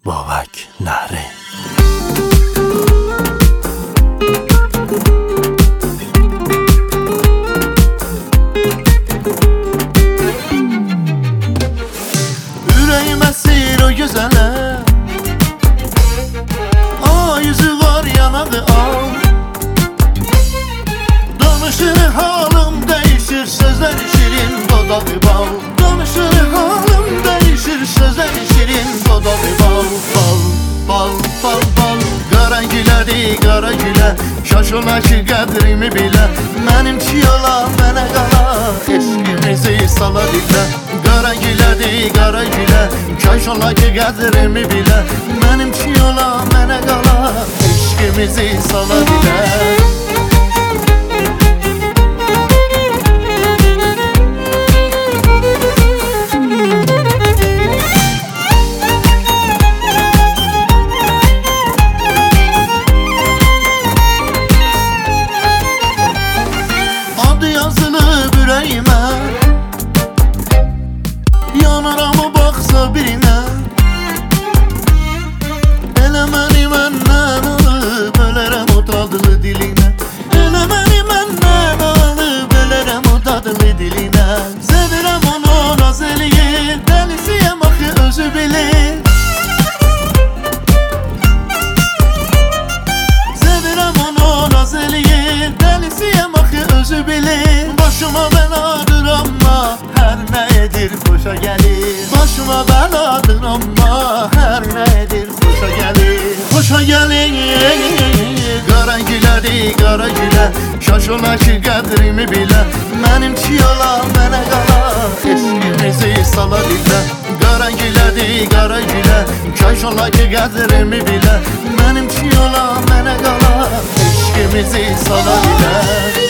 Babak Nari. Yüreğim esir o güzele, o yüzü var yanağı al. Danışır halım değişir, sözler şirin, dodağı bal. Danışır halım değişir, sözler şirin, dodağı bal. Bal, bal, bal, bal. Qara gülədi, qara gülə, şaş ola ki qədrimi bilə. Mənimki yola, mənə qala, eşqimizi sala dilə. Qara gülədi, qara gülə, şaş ola ki qədrimi bilə. Mənimki yola, mənə qala, eşqimizi sala dilə. Adı yazılıb ürəyimə, yanaram o baxsa birinə. Elə məni məndən alıb, ölərəm o dadlı dilinə. Elə məni məndən alıb, ölərəm o dadlı dilinə. Sevirəm onu, naz eləyir, dəlisiyəm axı özü bilir. Sevirəm onu, naz eləyir, dəlisiyəm axı özü bilir. Başıma bəladır amma hər nə edir xoşa gəlir. Başıma bəladır amma hər nə edir xoşa gəlir. Xoşa gəlir. Qara gülədi, qara gülə, şaş ola ki qədrimi bilə. Mənimki yola, mənə qala, eşqimizi sala dilə. Qara gülədi, qara gülə, şaş ola ki qədrimi bilə. Mənimki yola, mənə qala, eşqimizi sala dilə.